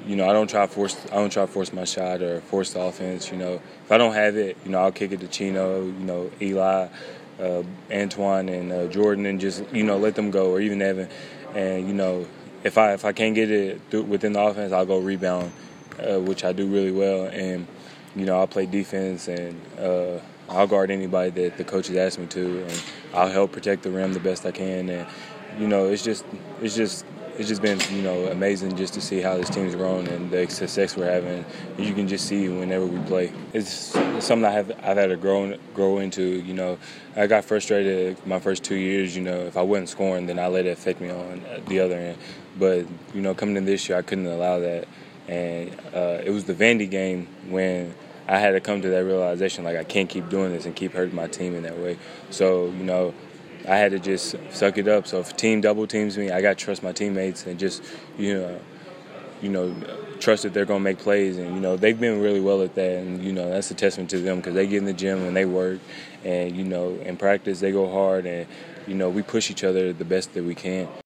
I don't try to force my shot or force the offense. If I don't have it, I'll kick it to Chino, Eli, Antoine, and Jordan, and just let them go, or even Evan. And if I can't get it within the offense, I'll go rebound, which I do really well. And I'll play defense, and I'll guard anybody that the coaches ask me to, and I'll help protect the rim the best I can. And it's just been amazing just to see how this team's grown and the success we're having. You can just see whenever we play. It's something I've had to grow into. I got frustrated my first 2 years. If I wasn't scoring, then I let it affect me on the other end. But coming in this year, I couldn't allow that. And it was the Vandy game when I had to come to that realization, like I can't keep doing this and keep hurting my team in that way. So I had to just suck it up. So if a team double teams me, I got to trust my teammates and just, trust that they're going to make plays. And, they've been really well at that. And, that's a testament to them because they get in the gym and they work. And, in practice, they go hard. And, we push each other the best that we can.